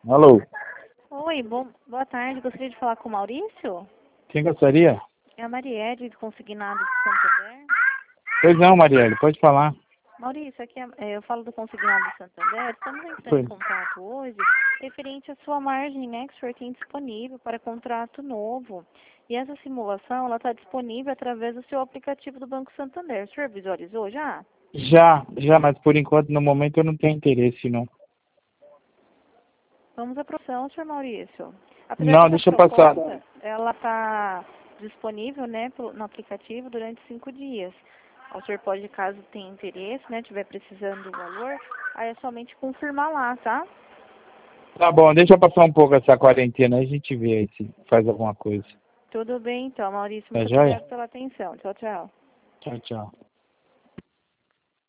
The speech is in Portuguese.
Alô, Oi, boa tarde. Gostaria de falar com o Maurício? quem gostaria? É a Marielle, do Consignado de Santander. Pois não, Marielle, pode falar. Maurício, aqui eu falo do Consignado de Santander. Estamos entrando em Pois. contato hoje referente à sua margem, né, que o senhor tem disponível para contrato novo. E essa simulação, ela está disponível através do seu aplicativo do Banco Santander. O senhor visualizou já? Já, mas por enquanto, no momento, eu não tenho interesse, não. Vamos à produção, senhor Maurício. Apesar que Não, essa deixa eu passar. proposta, ela está disponível, né, no aplicativo durante 5 dias. O senhor pode, caso tenha interesse, né, tiver precisando do valor, aí é somente confirmar lá, tá? Tá bom, deixa eu passar um pouco essa quarentena, aí a gente vê aí se faz alguma coisa. Tudo bem, então, Maurício. Tá Muito joia? obrigada pela atenção. Tchau, tchau. Tchau, tchau.